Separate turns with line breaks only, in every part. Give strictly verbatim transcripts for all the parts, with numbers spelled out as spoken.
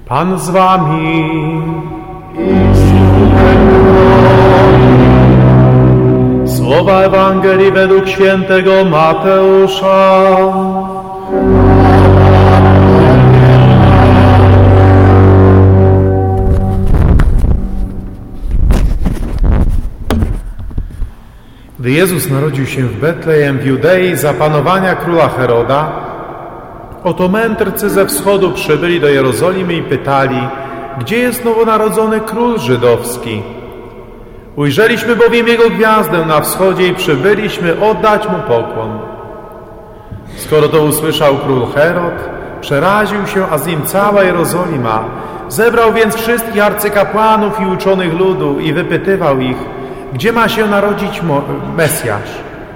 Pan z wami. Słowa Ewangelii według świętego Mateusza. Gdy Jezus narodził się w Betlejem w Judei za panowania króla Heroda, oto mędrcy ze wschodu przybyli do Jerozolimy i pytali, gdzie jest nowonarodzony król żydowski? Ujrzeliśmy bowiem jego gwiazdę na wschodzie i przybyliśmy oddać mu pokłon. Skoro to usłyszał król Herod, przeraził się, a z nim cała Jerozolima. Zebrał więc wszystkich arcykapłanów i uczonych ludu i wypytywał ich, gdzie ma się narodzić Mesjasz.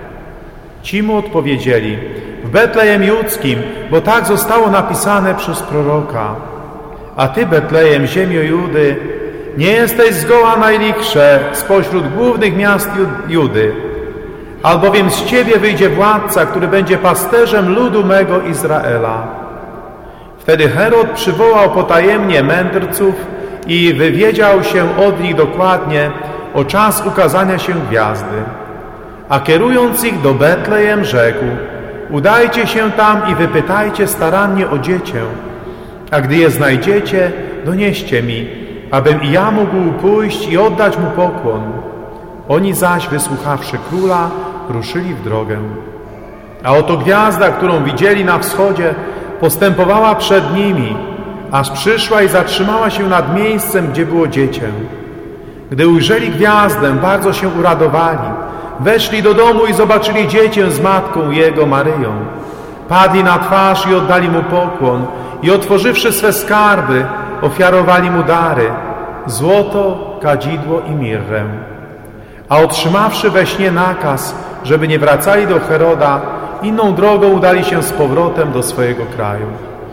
Ci mu odpowiedzieli, w Betlejem Judzkim, bo tak zostało napisane przez proroka. A ty, Betlejem, ziemio Judy, nie jesteś zgoła najlichsze spośród głównych miast Judy, albowiem z ciebie wyjdzie władca, który będzie pasterzem ludu mego Izraela. Wtedy Herod przywołał potajemnie mędrców i wywiedział się od nich dokładnie o czas ukazania się gwiazdy. A kierując ich do Betlejem, rzekł, udajcie się tam i wypytajcie starannie o dziecię, a gdy je znajdziecie, donieście mi, abym i ja mógł pójść i oddać mu pokłon. Oni zaś, wysłuchawszy króla, ruszyli w drogę. A oto gwiazda, którą widzieli na wschodzie, postępowała przed nimi, aż przyszła i zatrzymała się nad miejscem, gdzie było dziecię. Gdy ujrzeli gwiazdę, bardzo się uradowali. Weszli do domu i zobaczyli dziecię z matką jego, Maryją. Padli na twarz i oddali mu pokłon i otworzywszy swe skarby, ofiarowali mu dary, złoto, kadzidło i mirrę. A otrzymawszy we śnie nakaz, żeby nie wracali do Heroda, inną drogą udali się z powrotem do swojego kraju.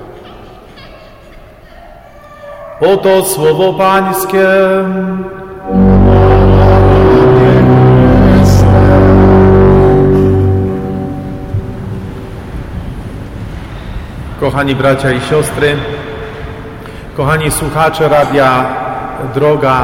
Oto słowo Pańskie. Kochani bracia i siostry, kochani słuchacze Radia Droga,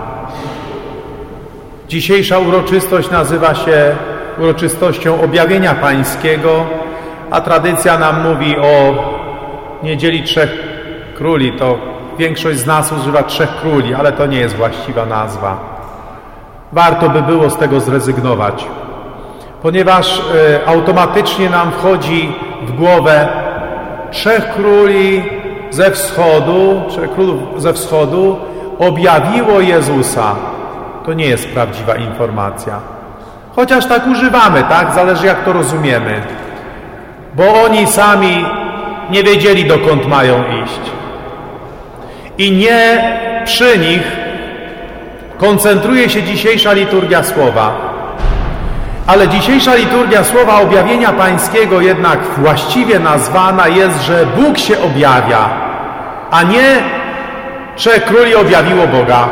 dzisiejsza uroczystość nazywa się uroczystością Objawienia Pańskiego, a tradycja nam mówi o Niedzieli Trzech Króli. To większość z nas używa Trzech Króli, ale to nie jest właściwa nazwa. Warto by było z tego zrezygnować, ponieważ y, automatycznie nam wchodzi w głowę Trzech króli ze wschodu, trzech królów ze wschodu objawiło Jezusa. To nie jest prawdziwa informacja. Chociaż tak używamy, tak? Zależy jak to rozumiemy. Bo oni sami nie wiedzieli, dokąd mają iść. I nie przy nich koncentruje się dzisiejsza liturgia słowa. Ale dzisiejsza liturgia Słowa Objawienia Pańskiego jednak właściwie nazwana jest, że Bóg się objawia, a nie Trzech Króli objawiło Boga.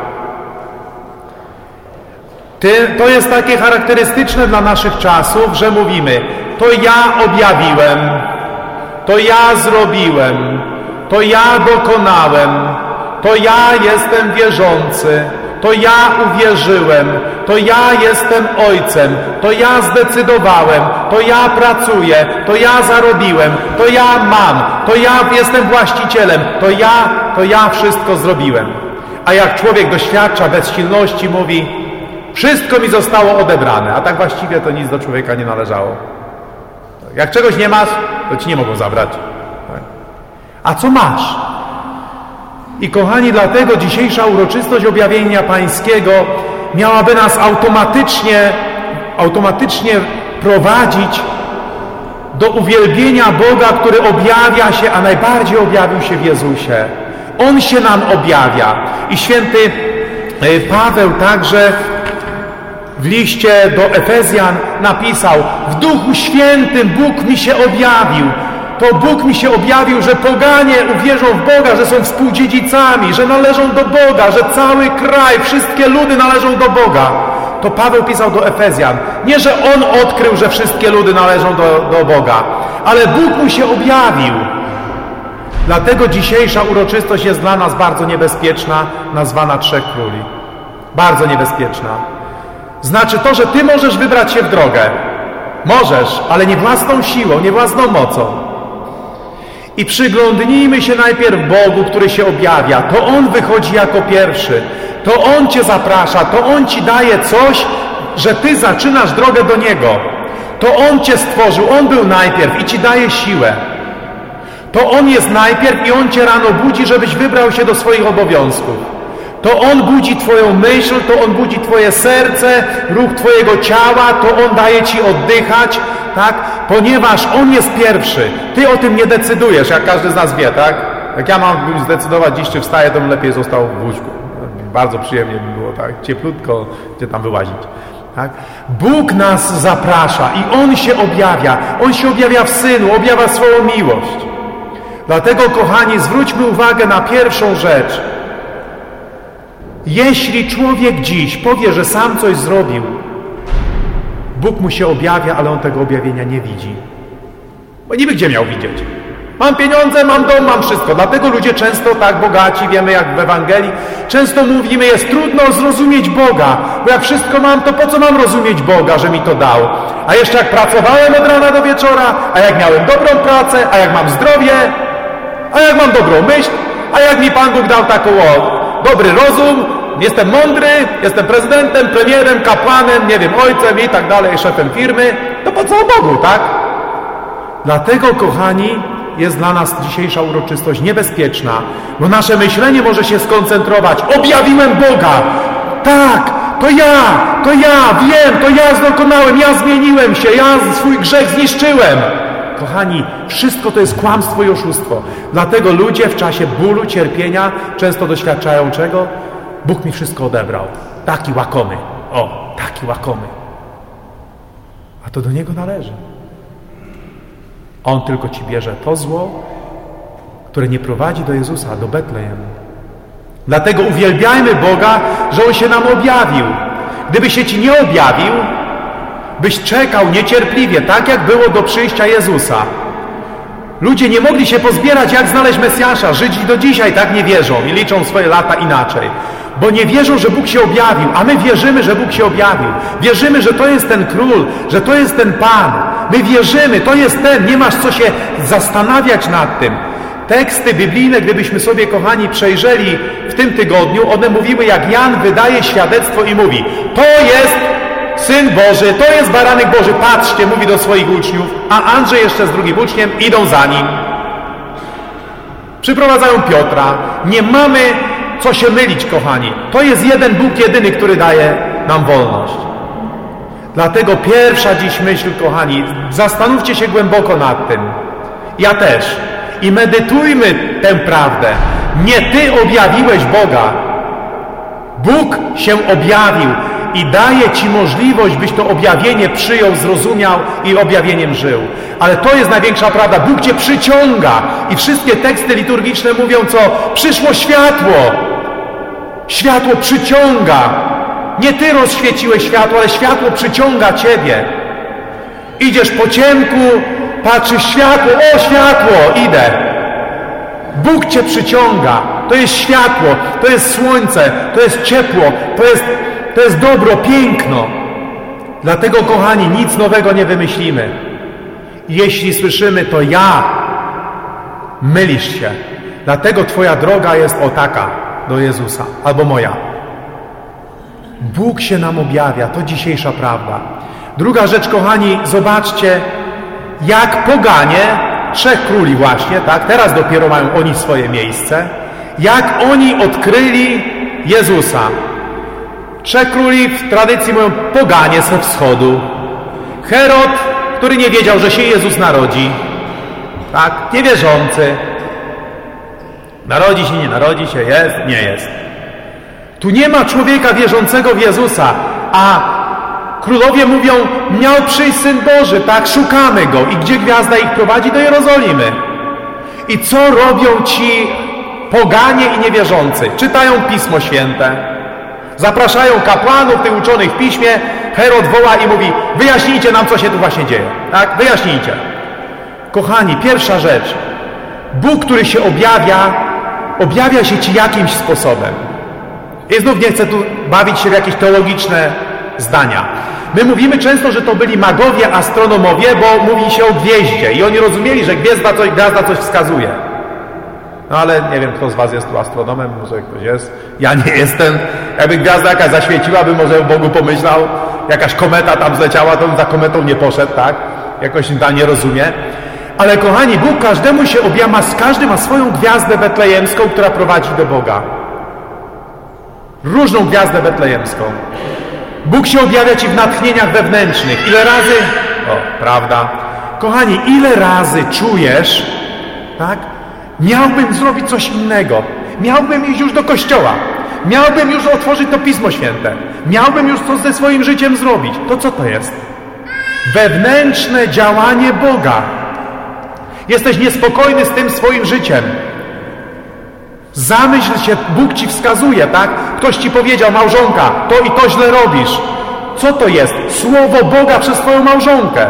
To jest takie charakterystyczne dla naszych czasów, że mówimy, to ja objawiłem, to ja zrobiłem, to ja dokonałem, to ja jestem wierzący, to ja uwierzyłem, to ja jestem ojcem, to ja zdecydowałem, to ja pracuję, to ja zarobiłem, to ja mam, to ja jestem właścicielem, to ja, to ja wszystko zrobiłem. A jak człowiek doświadcza bezsilności, mówi, wszystko mi zostało odebrane, a tak właściwie to nic do człowieka nie należało. Jak czegoś nie masz, to ci nie mogą zabrać. A co masz? I kochani, dlatego dzisiejsza uroczystość Objawienia Pańskiego miałaby nas automatycznie, automatycznie prowadzić do uwielbienia Boga, który objawia się, a najbardziej objawił się w Jezusie. On się nam objawia. I święty Paweł także w liście do Efezjan napisał: w Duchu Świętym Bóg mi się objawił. To Bóg mi się objawił, że poganie uwierzą w Boga, że są współdziedzicami, że należą do Boga, że cały kraj, wszystkie ludy należą do Boga. To Paweł pisał do Efezjan. Nie, że on odkrył, że wszystkie ludy należą do, do Boga, ale Bóg mu się objawił. Dlatego dzisiejsza uroczystość jest dla nas bardzo niebezpieczna, nazwana Trzech Króli. Bardzo niebezpieczna. Znaczy to, że ty możesz wybrać się w drogę. Możesz, ale nie własną siłą, nie własną mocą. I przyglądnijmy się najpierw Bogu, który się objawia. To On wychodzi jako pierwszy. To On cię zaprasza, to On ci daje coś, że ty zaczynasz drogę do Niego. To On cię stworzył, On był najpierw i ci daje siłę. To On jest najpierw i On cię rano budzi, żebyś wybrał się do swoich obowiązków. To On budzi twoją myśl, to On budzi twoje serce, ruch twojego ciała, to On daje ci oddychać, tak? Ponieważ On jest pierwszy. Ty o tym nie decydujesz, jak każdy z nas wie, tak? Jak ja mam zdecydować dziś, czy wstaję, to bym lepiej został w łóżku. Bardzo przyjemnie by było, tak? Cieplutko, gdzie tam wyłazić. Tak? Bóg nas zaprasza i On się objawia. On się objawia w Synu, objawia swoją miłość. Dlatego, kochani, zwróćmy uwagę na pierwszą rzecz. Jeśli człowiek dziś powie, że sam coś zrobił, Bóg mu się objawia, ale on tego objawienia nie widzi. Bo niby gdzie miał widzieć? Mam pieniądze, mam dom, mam wszystko. Dlatego ludzie często tak bogaci, wiemy jak w Ewangelii, często mówimy, jest trudno zrozumieć Boga, bo jak wszystko mam, to po co mam rozumieć Boga, że mi to dał? A jeszcze jak pracowałem od rana do wieczora, a jak miałem dobrą pracę, a jak mam zdrowie, a jak mam dobrą myśl, a jak mi Pan Bóg dał taką o, dobry rozum, jestem mądry, jestem prezydentem, premierem, kapłanem, nie wiem, ojcem i tak dalej, szefem firmy, to po co o Bogu, tak? Dlatego, kochani, jest dla nas dzisiejsza uroczystość niebezpieczna, bo nasze myślenie może się skoncentrować. Objawiłem Boga! Tak, to ja, to ja, wiem, to ja dokonałem, ja zmieniłem się, ja swój grzech zniszczyłem. Kochani, wszystko to jest kłamstwo i oszustwo. Dlatego ludzie w czasie bólu, cierpienia często doświadczają czego? Bóg mi wszystko odebrał. Taki łakomy. O, taki łakomy. A to do Niego należy. On tylko ci bierze to zło, które nie prowadzi do Jezusa, do Betlejem. Dlatego uwielbiajmy Boga, że On się nam objawił. Gdyby się ci nie objawił, byś czekał niecierpliwie, tak jak było do przyjścia Jezusa. Ludzie nie mogli się pozbierać, jak znaleźć Mesjasza. Żydzi do dzisiaj tak nie wierzą i liczą swoje lata inaczej. Bo nie wierzą, że Bóg się objawił, a my wierzymy, że Bóg się objawił. Wierzymy, że to jest ten Król, że to jest ten Pan. My wierzymy, to jest ten, nie masz co się zastanawiać nad tym. Teksty biblijne, gdybyśmy sobie, kochani, przejrzeli w tym tygodniu, one mówiły, jak Jan wydaje świadectwo i mówi: to jest Syn Boży, to jest Baranek Boży, patrzcie, mówi do swoich uczniów, a Andrzej jeszcze z drugim uczniem idą za nim. Przyprowadzają Piotra. Nie mamy co się mylić, kochani. To jest jeden Bóg jedyny, który daje nam wolność. Dlatego pierwsza dziś myśl, kochani, zastanówcie się głęboko nad tym. Ja też. I medytujmy tę prawdę. Nie ty objawiłeś Boga. Bóg się objawił i daje ci możliwość, byś to objawienie przyjął, zrozumiał i objawieniem żył. Ale to jest największa prawda. Bóg cię przyciąga. I wszystkie teksty liturgiczne mówią co? Przyszło światło. Światło przyciąga. Nie ty rozświeciłeś światło, ale światło przyciąga ciebie. Idziesz po ciemku, patrzysz światło, o światło, idę. Bóg cię przyciąga. To jest światło, to jest słońce, to jest ciepło, to jest, to jest dobro, piękno. Dlatego, kochani, nic nowego nie wymyślimy. Jeśli słyszymy to ja, mylisz się. Dlatego twoja droga jest o taka do Jezusa, albo moja. Bóg się nam objawia, to dzisiejsza prawda. Druga rzecz, kochani, zobaczcie, jak poganie, trzech króli właśnie, tak, teraz dopiero mają oni swoje miejsce, jak oni odkryli Jezusa. Trzech króli w tradycji mówią poganie ze wschodu. Herod, który nie wiedział, że się Jezus narodzi, tak, niewierzący. Narodzi się, nie narodzi się, jest, nie jest. Tu nie ma człowieka wierzącego w Jezusa, a królowie mówią, miał przyjść Syn Boży, tak, szukamy Go. I gdzie gwiazda ich prowadzi? Do Jerozolimy. I co robią ci poganie i niewierzący? Czytają Pismo Święte. Zapraszają kapłanów, tych uczonych w Piśmie. Herod woła i mówi, wyjaśnijcie nam, co się tu właśnie dzieje. Tak, wyjaśnijcie. Kochani, pierwsza rzecz. Bóg, który się objawia, objawia się ci jakimś sposobem. I znów nie chcę tu bawić się w jakieś teologiczne zdania. My mówimy często, że to byli magowie, astronomowie, bo mówi się o gwieździe i oni rozumieli, że gwiazda coś, gwiazda coś wskazuje. No ale nie wiem, kto z was jest tu astronomem, może ktoś jest. Ja nie jestem. Jakby gwiazda jakaś zaświeciła, by może o Bogu pomyślał, jakaś kometa tam zleciała, to bym za kometą nie poszedł, tak? Jakoś ta nie rozumie. Ale kochani, Bóg każdemu się objawia, każdy ma swoją gwiazdę betlejemską, która prowadzi do Boga. Różną gwiazdę betlejemską. Bóg się objawia ci w natchnieniach wewnętrznych. Ile razy... O, prawda. Kochani, ile razy czujesz, tak? Miałbym zrobić coś innego. Miałbym iść już do kościoła. Miałbym już otworzyć to Pismo Święte. Miałbym już coś ze swoim życiem zrobić. To co to jest? Wewnętrzne działanie Boga. Jesteś niespokojny z tym swoim życiem. Zamyśl się, Bóg ci wskazuje, tak? Ktoś ci powiedział, małżonka, to i to źle robisz. Co to jest? Słowo Boga przez twoją małżonkę.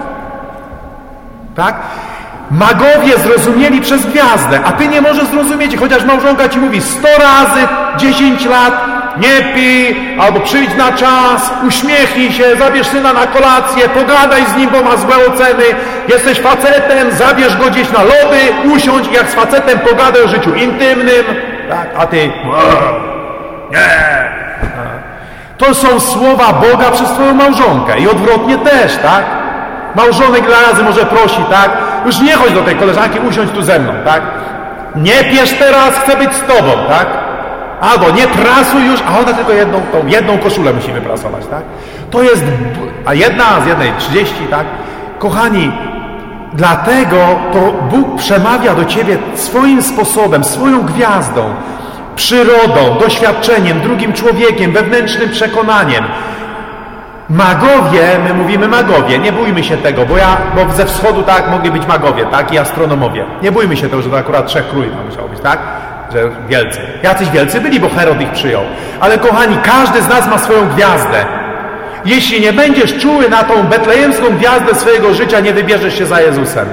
Tak? Magowie zrozumieli przez gwiazdę, a ty nie możesz zrozumieć, chociaż małżonka ci mówi sto razy, dziesięć lat, nie pij, albo przyjdź na czas, uśmiechnij się, zabierz syna na kolację, pogadaj z nim, bo ma złe oceny, jesteś facetem, zabierz go gdzieś na lody, usiądź i jak z facetem pogadaj o życiu intymnym, tak, a ty nie. To są słowa Boga przez twoją małżonkę i odwrotnie też, tak? Małżonek ile razy może prosi, tak? Już nie chodź do tej koleżanki, usiądź tu ze mną, tak? Nie piesz teraz, chcę być z tobą, tak? Albo nie prasuj już, a ona tylko jedną, tą jedną koszulę musi wyprasować, tak? To jest, a jedna z jednej trzydzieści, tak? Kochani, dlatego to Bóg przemawia do ciebie swoim sposobem, swoją gwiazdą, przyrodą, doświadczeniem, drugim człowiekiem, wewnętrznym przekonaniem. Magowie, my mówimy magowie, nie bójmy się tego, bo ja, bo ze wschodu tak mogli być magowie, tak, i astronomowie. Nie bójmy się tego, że to akurat trzech króli tam musiało być, tak? Że wielcy. Jacyś wielcy byli, bo Herod ich przyjął. Ale kochani, każdy z nas ma swoją gwiazdę. Jeśli nie będziesz czuły na tą betlejemską gwiazdę swojego życia, nie wybierzesz się za Jezusem.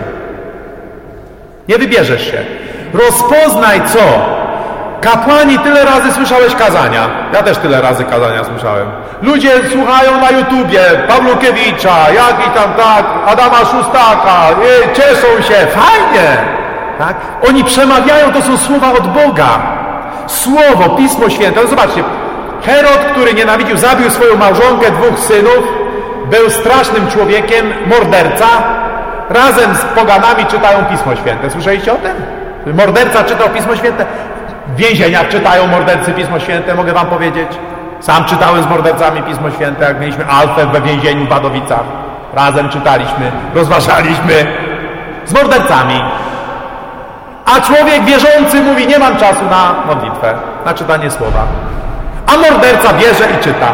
Nie wybierzesz się. Rozpoznaj co? Kapłani, tyle razy słyszałeś kazania. Ja też tyle razy kazania słyszałem. Ludzie słuchają na YouTubie Pawlukiewicza, jak i tam tak, Adama Szustaka, i cieszą się, fajnie. Tak? Oni przemawiają, to są słowa od Boga. Słowo, Pismo Święte. No zobaczcie, Herod, który nienawidził, zabił swoją małżonkę, dwóch synów, był strasznym człowiekiem, morderca. Razem z poganami czytają Pismo Święte. Słyszeliście o tym? Morderca czytał Pismo Święte. W więzieniach czytają mordercy Pismo Święte, mogę wam powiedzieć. Sam czytałem z mordercami Pismo Święte, jak mieliśmy Alfę we więzieniu w Badowicach. Razem czytaliśmy, rozważaliśmy z mordercami. A człowiek wierzący mówi, nie mam czasu na modlitwę, na czytanie słowa. A morderca bierze i czyta.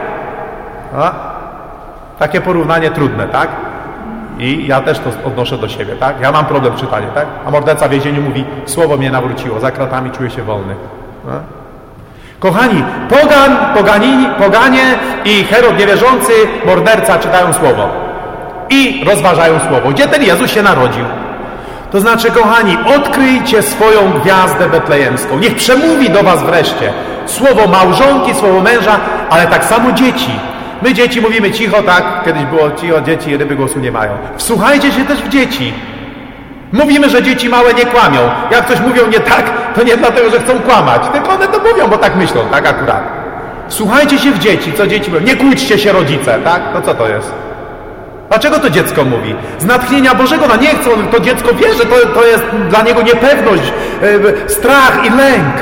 A? Takie porównanie trudne, tak? I ja też to odnoszę do siebie, tak? Ja mam problem w czytaniu, tak? A morderca w więzieniu mówi, słowo mnie nawróciło, za kratami czuję się wolny. A? Kochani, pogan, pogani, poganie i Herod niewierzący, morderca czytają słowo. I rozważają słowo. Gdzie ten Jezus się narodził? To znaczy, kochani, odkryjcie swoją gwiazdę betlejemską. Niech przemówi do was wreszcie słowo małżonki, słowo męża, ale tak samo dzieci. My dzieci mówimy cicho, tak? Kiedyś było cicho, dzieci ryby głosu nie mają. Wsłuchajcie się też w dzieci. Mówimy, że dzieci małe nie kłamią. Jak coś mówią nie tak, to nie dlatego, że chcą kłamać, tylko one to mówią, bo tak myślą, tak akurat. Słuchajcie się w dzieci, co dzieci mówią. Nie kłóćcie się rodzice, tak? To co to jest? Dlaczego to dziecko mówi? Z natchnienia Bożego, no nie chce, to dziecko wie, że to, to jest dla niego niepewność, yy, strach i lęk.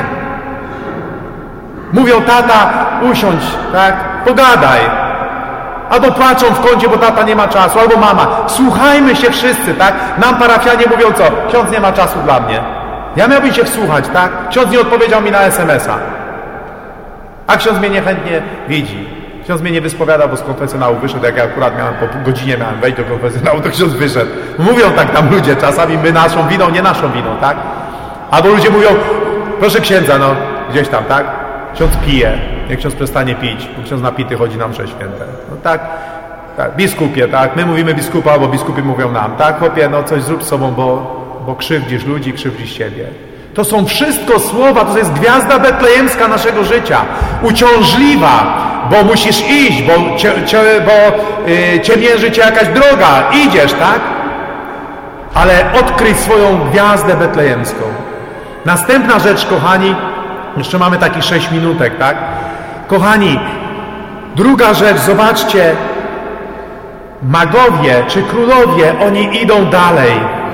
Mówią, tata, usiądź, tak? Pogadaj. Albo płaczą w kącie, bo tata nie ma czasu, albo mama. Słuchajmy się wszyscy, tak? Nam parafianie mówią co? Ksiądz nie ma czasu dla mnie. Ja miałbym się wsłuchać, tak? Ksiądz nie odpowiedział mi na es em es a. A ksiądz mnie niechętnie widzi. Ksiądz mnie nie wyspowiada, bo z konfesjonału wyszedł, jak ja akurat miałem, po godzinie miałem wejść do konfesjonału, to ksiądz wyszedł. Mówią tak tam ludzie, czasami my naszą winą, nie naszą winą, tak? Albo ludzie mówią, proszę księdza, no, gdzieś tam, tak? Ksiądz pije, niech ksiądz przestanie pić, bo ksiądz napity chodzi na msze święte. No tak, tak, biskupie, tak? My mówimy biskupa, bo biskupy mówią nam, tak? Chłopie, no coś zrób z sobą, bo, bo krzywdzisz ludzi, krzywdzisz siebie. To są wszystko słowa, to jest gwiazda betlejemska naszego życia. Uciążliwa, bo musisz iść, bo, cie, cie, bo yy, cię mierzy cię jakaś droga. Idziesz, tak? Ale odkryj swoją gwiazdę betlejemską. Następna rzecz, kochani, jeszcze mamy taki sześć minutek, tak? Kochani, druga rzecz, zobaczcie, magowie czy królowie, oni idą dalej.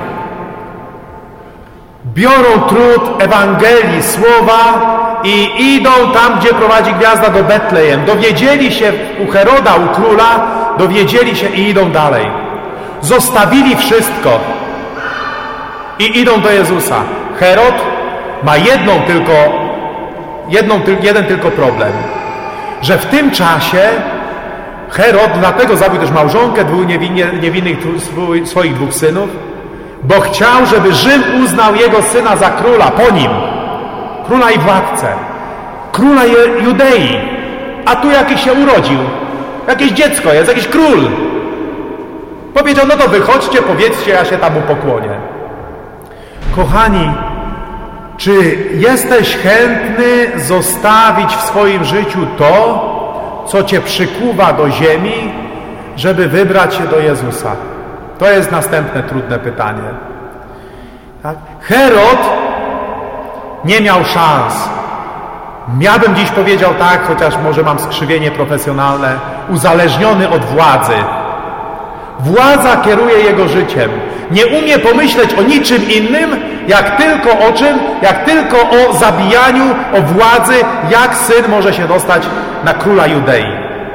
Biorą trud Ewangelii, słowa i idą tam, gdzie prowadzi gwiazda, do Betlejem. Dowiedzieli się u Heroda, u króla, dowiedzieli się i idą dalej. Zostawili wszystko i idą do Jezusa. Herod ma jedną tylko, jedną, jeden tylko problem, że w tym czasie Herod dlatego zabił też małżonkę dwóch niewinnie, niewinnych swoich dwóch synów, bo chciał, żeby Rzym uznał jego syna za króla, po nim. Króla i władcę. Króla Judei. A tu jakiś się urodził. Jakieś dziecko jest, jakiś król. Powiedział, no to wychodźcie, powiedzcie, ja się tam mu pokłonię. Kochani, czy jesteś chętny zostawić w swoim życiu to, co cię przykuwa do ziemi, żeby wybrać się do Jezusa? To jest następne trudne pytanie. Tak? Herod nie miał szans. Ja bym dziś powiedział tak, chociaż może mam skrzywienie profesjonalne, uzależniony od władzy. Władza kieruje jego życiem. Nie umie pomyśleć o niczym innym, jak tylko o czym? Jak tylko o zabijaniu, o władzy, jak syn może się dostać na króla Judei.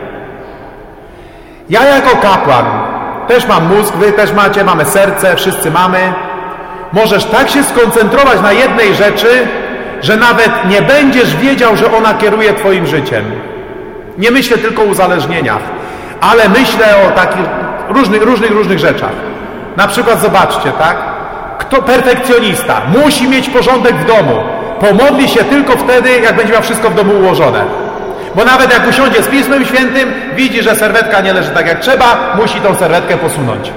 Ja jako kapłan też mam mózg, wy też macie, mamy serce, wszyscy mamy. Możesz tak się skoncentrować na jednej rzeczy, że nawet nie będziesz wiedział, że ona kieruje twoim życiem. Nie myślę tylko o uzależnieniach, ale myślę o takich różnych, różnych, różnych rzeczach. Na przykład zobaczcie, tak? Kto perfekcjonista musi mieć porządek w domu. Pomodli się tylko wtedy, jak będzie miał wszystko w domu ułożone. Bo nawet jak usiądzie z Pismem Świętym, widzi, że serwetka nie leży tak jak trzeba, musi tą serwetkę posunąć.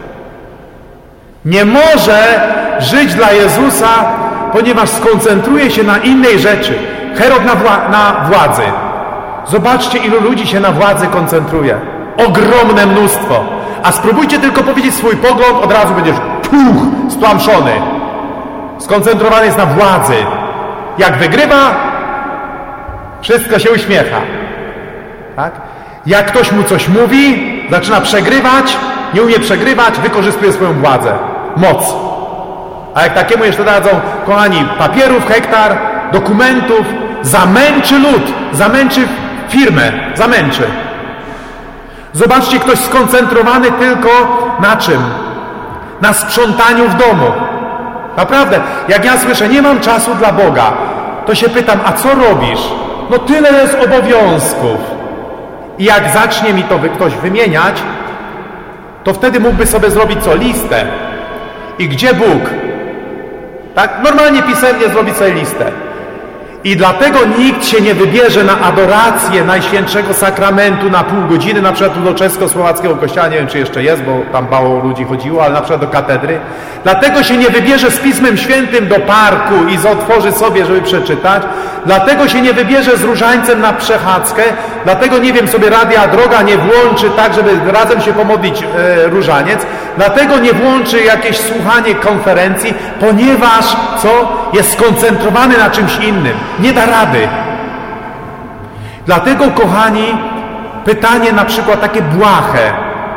Nie może żyć dla Jezusa, ponieważ skoncentruje się na innej rzeczy. Herod na, wła na władzy. Zobaczcie, ilu ludzi się na władzy koncentruje. Ogromne mnóstwo. A spróbujcie tylko powiedzieć swój pogląd, od razu będziesz puch, stłamszony. Skoncentrowany jest na władzy. Jak wygrywa, wszystko się uśmiecha. Tak? Jak ktoś mu coś mówi, zaczyna przegrywać, nie umie przegrywać, wykorzystuje swoją władzę, moc. A jak takiemu jeszcze dadzą, kochani, papierów hektar, dokumentów, zamęczy lud, zamęczy firmę, zamęczy. Zobaczcie, ktoś skoncentrowany tylko na czym? Na sprzątaniu w domu. Naprawdę, jak ja słyszę, nie mam czasu dla Boga, to się pytam, a co robisz? No tyle jest obowiązków. I jak zacznie mi to ktoś wymieniać, to wtedy mógłby sobie zrobić co? Listę. I gdzie Bóg? Tak? Normalnie pisemnie zrobić sobie listę. I dlatego nikt się nie wybierze na adorację Najświętszego Sakramentu na pół godziny, na przykład do czesko-słowackiego kościoła, nie wiem czy jeszcze jest, bo tam mało ludzi chodziło, ale na przykład do katedry. Dlatego się nie wybierze z Pismem Świętym do parku i otworzy sobie, żeby przeczytać. Dlatego się nie wybierze z różańcem na przechadzkę. Dlatego, nie wiem, sobie Radia Droga nie włączy tak, żeby razem się pomodlić e, różaniec. Dlatego nie włączy jakieś słuchanie konferencji, ponieważ, co? Jest skoncentrowany na czymś innym. Nie da rady. Dlatego, kochani, pytanie na przykład takie błahe.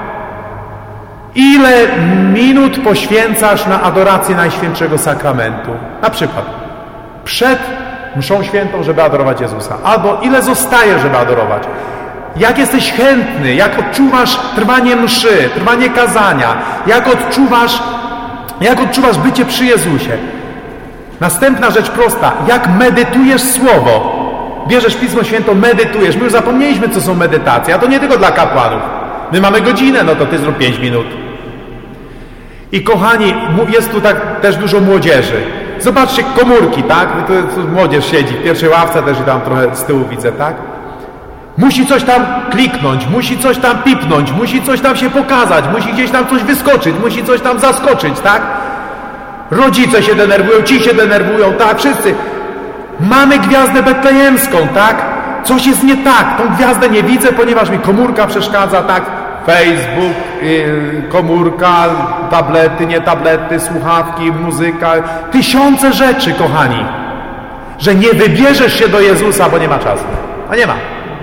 Ile minut poświęcasz na adorację Najświętszego Sakramentu? Na przykład przed mszą świętą, żeby adorować Jezusa. Albo ile zostaje, żeby adorować. Jak jesteś chętny, jak odczuwasz trwanie mszy, trwanie kazania, jak odczuwasz, jak odczuwasz bycie przy Jezusie. Następna rzecz prosta. Jak medytujesz Słowo. Bierzesz Pismo Święte, medytujesz. My już zapomnieliśmy, co są medytacje. A to nie tylko dla kapłanów. My mamy godzinę, no to ty zrób pięć minut. I kochani, jest tu tak też dużo młodzieży. Zobaczcie, komórki, tak? Tu młodzież siedzi w pierwszej ławce, też i tam trochę z tyłu widzę, tak? Musi coś tam kliknąć, musi coś tam pipnąć, musi coś tam się pokazać, musi gdzieś tam coś wyskoczyć, musi coś tam zaskoczyć, tak? Rodzice się denerwują, ci się denerwują, tak, wszyscy. Mamy gwiazdę betlejemską, tak? Coś jest nie tak. Tą gwiazdę nie widzę, ponieważ mi komórka przeszkadza, tak? Facebook, yy, komórka, tablety, nie tablety, słuchawki, muzyka. Tysiące rzeczy, kochani. Że nie wybierzesz się do Jezusa, bo nie ma czasu. A nie ma.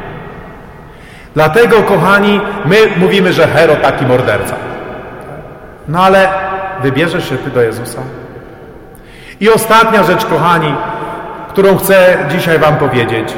Dlatego, kochani, my mówimy, że Herod taki morderca. No ale wybierzesz się ty do Jezusa? I ostatnia rzecz, kochani, którą chcę dzisiaj wam powiedzieć.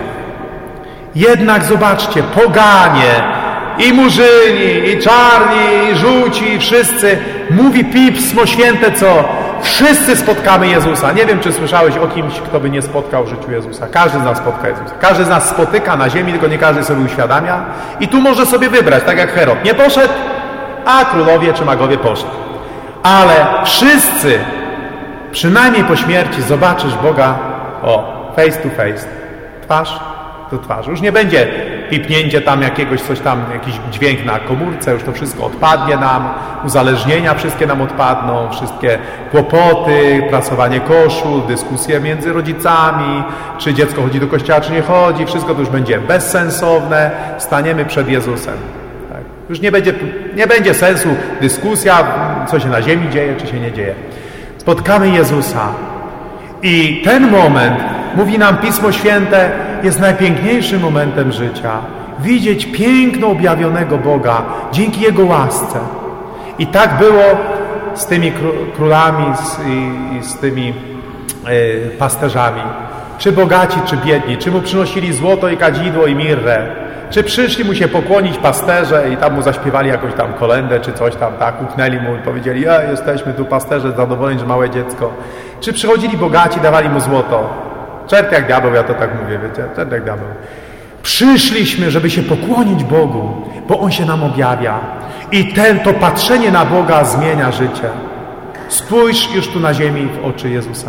Jednak zobaczcie, poganie, i murzyni, i czarni, i żółci, i wszyscy, mówi Pismo Święte, co? Wszyscy spotkamy Jezusa. Nie wiem, czy słyszałeś o kimś, kto by nie spotkał w życiu Jezusa. Każdy z nas spotka Jezusa. Każdy z nas spotyka na ziemi, tylko nie każdy sobie uświadamia. I tu może sobie wybrać, tak jak Herod. Nie poszedł, a królowie czy magowie poszli. Ale wszyscy, przynajmniej po śmierci, zobaczysz Boga, o, face to face, twarz do twarzy. Już nie będzie pipnięcie tam jakiegoś, coś tam, jakiś dźwięk na komórce, już to wszystko odpadnie nam, uzależnienia wszystkie nam odpadną, wszystkie kłopoty, prasowanie koszul, dyskusje między rodzicami, czy dziecko chodzi do kościoła, czy nie chodzi, wszystko to już będzie bezsensowne, staniemy przed Jezusem. Tak. Już nie będzie, nie będzie sensu dyskusja, co się na ziemi dzieje, czy się nie dzieje. Spotkamy Jezusa. I ten moment, mówi nam Pismo Święte, jest najpiękniejszym momentem życia. Widzieć piękno objawionego Boga dzięki Jego łasce. I tak było z tymi królami i z tymi pasterzami. Czy bogaci, czy biedni. Czy mu przynosili złoto i kadzidło i mirrę. Czy przyszli mu się pokłonić pasterze i tam mu zaśpiewali jakąś tam kolędę, czy coś tam, tak, uknęli mu i powiedzieli, ja jesteśmy tu pasterze zadowoleni, że małe dziecko. Czy przychodzili bogaci, dawali mu złoto. Czert jak diabeł, ja to tak mówię, wiecie, czert jak diabeł. Przyszliśmy, żeby się pokłonić Bogu, bo On się nam objawia. I ten, to patrzenie na Boga zmienia życie. Spójrz już tu na ziemi w oczy Jezusa.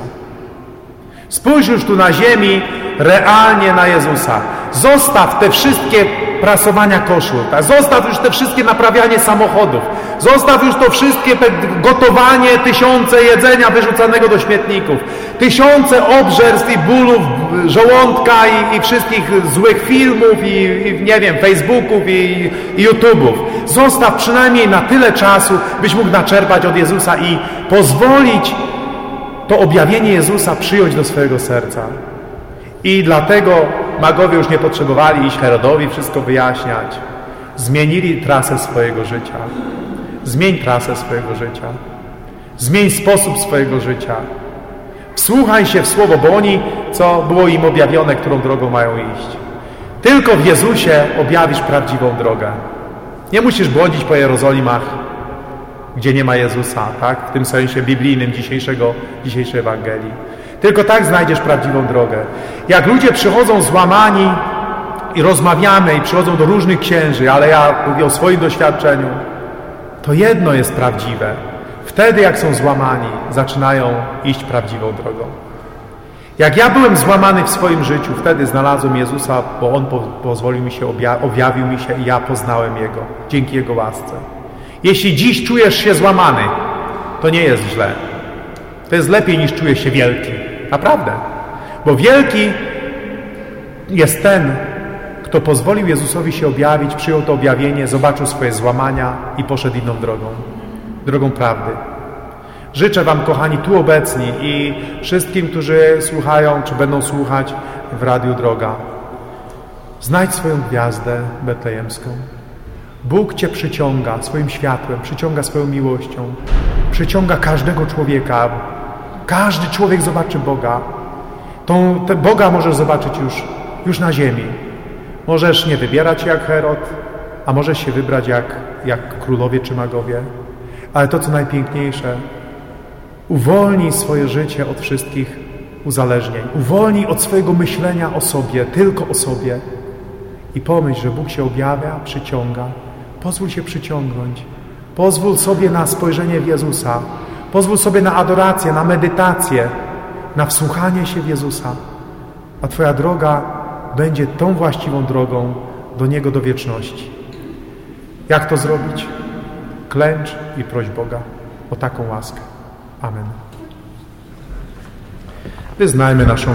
Spójrz już tu na ziemi realnie na Jezusa. Zostaw te wszystkie prasowania koszul. Tak? Zostaw już te wszystkie naprawianie samochodów. Zostaw już to wszystkie te gotowanie, tysiące jedzenia wyrzucanego do śmietników. Tysiące obżerstw i bólów żołądka i, i wszystkich złych filmów i, i nie wiem, Facebooków i, i YouTube'ów. Zostaw przynajmniej na tyle czasu, byś mógł naczerpać od Jezusa i pozwolić to objawienie Jezusa przyjąć do swojego serca. I dlatego magowie już nie potrzebowali iść Herodowi wszystko wyjaśniać. Zmienili trasę swojego życia. Zmień trasę swojego życia. Zmień sposób swojego życia. Wsłuchaj się w Słowo, bo oni, co było im objawione, którą drogą mają iść. Tylko w Jezusie objawisz prawdziwą drogę. Nie musisz błądzić po Jerozolimach, gdzie nie ma Jezusa, tak? W tym sensie biblijnym dzisiejszego, dzisiejszej Ewangelii. Tylko tak znajdziesz prawdziwą drogę. Jak ludzie przychodzą złamani i rozmawiamy i przychodzą do różnych księży, ale ja mówię o swoim doświadczeniu, to jedno jest prawdziwe. Wtedy, jak są złamani, zaczynają iść prawdziwą drogą. Jak ja byłem złamany w swoim życiu, wtedy znalazłem Jezusa, bo On po, pozwolił mi się, obja- objawił mi się i ja poznałem Jego, dzięki Jego łasce. Jeśli dziś czujesz się złamany, to nie jest źle. To jest lepiej niż czujesz się wielki. Naprawdę. Bo wielki jest ten, kto pozwolił Jezusowi się objawić, przyjął to objawienie, zobaczył swoje złamania i poszedł inną drogą. Drogą prawdy. Życzę wam, kochani, tu obecni i wszystkim, którzy słuchają, czy będą słuchać w Radiu Droga. Znajdź swoją gwiazdę betlejemską. Bóg cię przyciąga swoim światłem, przyciąga swoją miłością, przyciąga każdego człowieka. Każdy człowiek zobaczy Boga. Tą, te Boga możesz zobaczyć już, już na ziemi. Możesz nie wybierać się jak Herod, a możesz się wybrać jak, jak królowie czy magowie. Ale to, co najpiękniejsze, uwolnij swoje życie od wszystkich uzależnień. Uwolnij od swojego myślenia o sobie, tylko o sobie. I pomyśl, że Bóg się objawia, przyciąga. Pozwól się przyciągnąć. Pozwól sobie na spojrzenie w Jezusa. Pozwól sobie na adorację, na medytację, na wsłuchanie się w Jezusa. A twoja droga będzie tą właściwą drogą do Niego, do wieczności. Jak to zrobić? Klęcz i proś Boga o taką łaskę. Amen. Wyznajmy naszą